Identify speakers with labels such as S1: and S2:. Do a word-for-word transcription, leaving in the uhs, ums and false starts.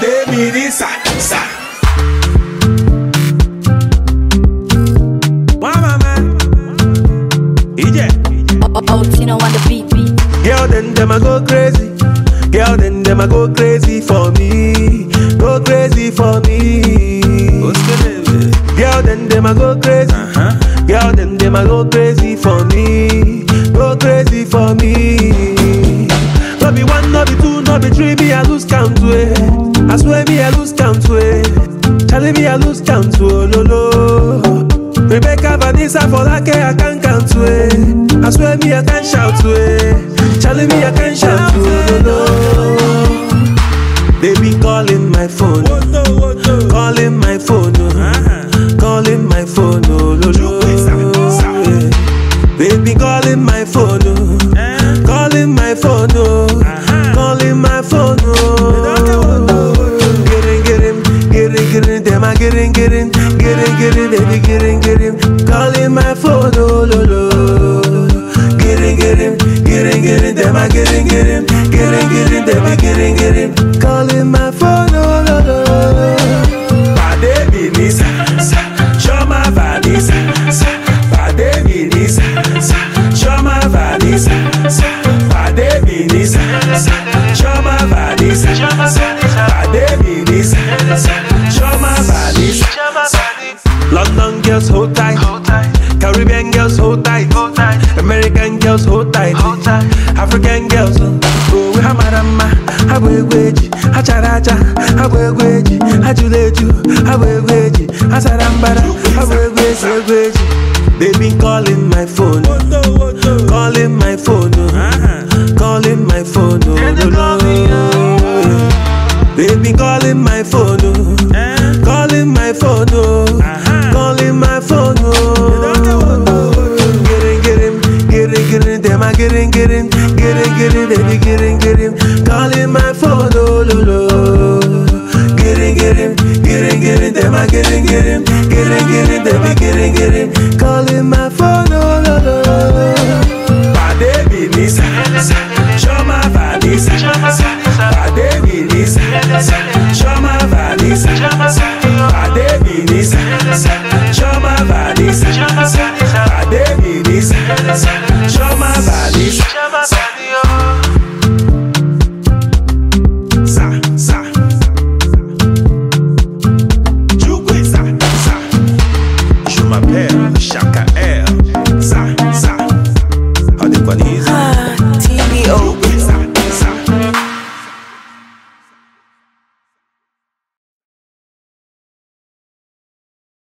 S1: Pade mi ni sa sa. Mama man, Ije.
S2: Oh, Tino on the beat, beat.
S1: Girl, then them a go crazy. Girl, then them a go crazy for me. Go crazy for me. Girl, then them a go crazy. Uh-huh. Girl, then them a go crazy for me. Go crazy for me. No be one, no be two, no be three. Me I lose count to it. I swear me I lose count to it. Charlie me I lose count to it. No, no. Rebecca, Vanessa, for like I can't count to it. I swear me I can't shout to it. Charlie me I can't shout to it. No, no. They be calling my phone, calling my phone, oh. Calling my phone, oh, lo, lo. Yeah. They be calling my phone, oh. Calling my phone, oh. Calling my phone, oh. Getting, getting, getting, getting, them a getting, getting, getting, getting, they be getting, getting, calling my phone, oh, lo, lo. Getting, getting, getting, getting, them a getting, getting, getting, getting, they be getting, getting, calling my phone, oh, lo, lo. Pade mi ni sa sa, Shoma Vanessa sa. Pade mi ni sa sa, Shoma Vanessa sa. Pade mi ni sa sa, Shoma Vanessa sa. Pade mi ni sa sa, Shoma Vanessa sa. London girls hold tight, Caribbean girls hold tight, American girls hold tight, African girls oh we hamarama, habwegweji, hacharacha, habwegweji, hajuleju, habwegweji, hasarambara, habwegweji. They been calling my phone, calling my phone, calling my phone, they been calling my phone, calling my phone, calling my phone. Getting, getting, getting, getting, them a getting, getting, getting, getting, they be getting, getting, calling my phone, oh, lo, lo. Getting, getting, getting, getting, them a getting, getting, getting, getting, they be getting, getting, calling my phone, oh, lo, lo. Pade mi ni sa sa, Shoma Vanessa sa. Pade mi ni sa sa.